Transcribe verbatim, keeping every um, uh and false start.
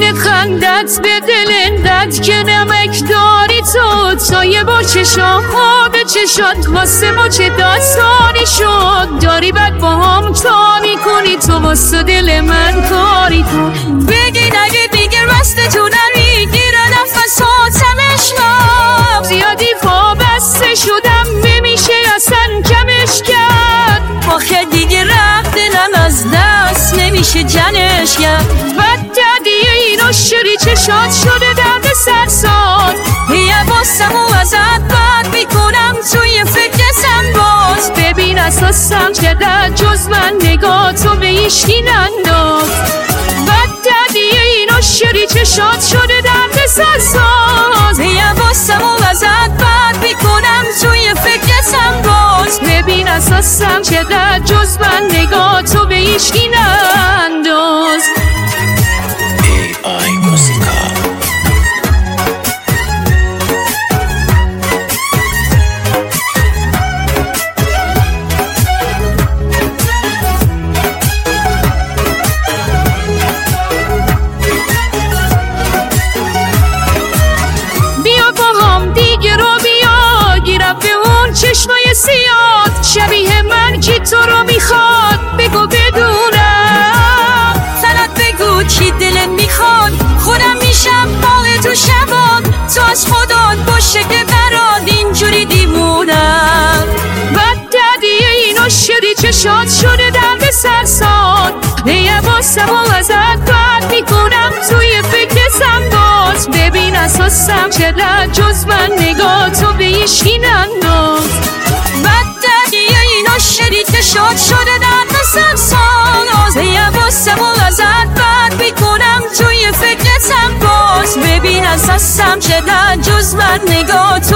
نشونه خندت به دل اندت که نمک داری تو تا یه با چشا خواب چشات واسه ما چه داستانی شد داری بعد با هم تا میکنی تو واسه دل من کاری تو بگی نگه دیگه رست تو نری گیر نفس ها تمشنام زیادی وابسته شدم نمیشه اصلا کمش کرد آخه دیگه رفت دلم از دست نمیشه جنش کرد بد دردیه اینو شری چشات شده درد سرساد یه باسم و ازت بد میکنم توی فکرتم باز ببین اساسم چه در جز من نگاه تو به ایشکی ننداز بد دردیه اینو شری چشات شده درد سرساد یه باسم و ازت بد میکنم توی فکرتم باز ببین اساسم چه در جز من نگاه تو به ایشکی ننداز ای آی موسیقا چشمای سیاد شبیه من کی تو رو میخواد بگو بدونم فقط بگو کی دلت میخواد خودم میشم باغ تو شبان تو از خودت باشه که برات اینجوری دیمونم بد دردیه اینو شدی چشات شده درد سرساد یه باسم و ازت بد میکنم توی فکرتم باز ببین اساسم چه در جز من نگاه تو به ایشکی ننداز بد دردیه اینو شدی چشات شده درد سرساد یه باسم و ازت بد میکنم توی فکرتم باز ببین اساسم چه در جز من نگاه تو